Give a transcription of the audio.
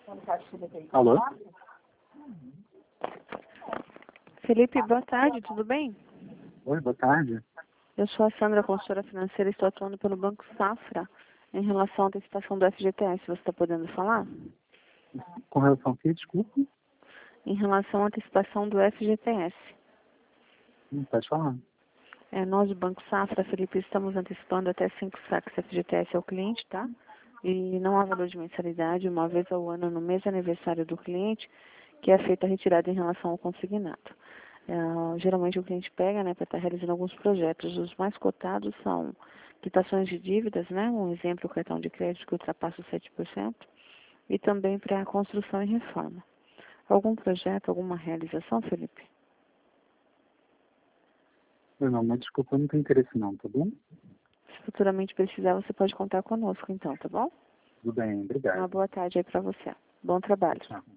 Alô? Felipe, boa tarde, tudo bem? Oi, boa tarde. Eu sou a Sandra, consultora financeira, e estou atuando pelo Banco Safra em relação à antecipação do FGTS. Você está podendo falar? Com relação ao que, desculpa? Em relação à antecipação do FGTS. Pode falar. Nós, do Banco Safra, Felipe, estamos antecipando até 5 saques FGTS ao cliente, tá? E não há valor de mensalidade, uma vez ao ano, no mês de aniversário do cliente, que é feita a retirada em relação ao consignado. Geralmente o cliente pega, né, para estar realizando alguns projetos. Os mais cotados são quitações de dívidas, né? Um exemplo, o cartão de crédito que ultrapassa os 7%, e também para construção e reforma. Algum projeto, alguma realização, Felipe? Não, mas desculpa, eu não tenho interesse não, tá bom? Se futuramente precisar, você pode contar conosco então, tá bom? Tudo bem, Uma obrigado. boa tarde aí para você. Bom trabalho. Tchau.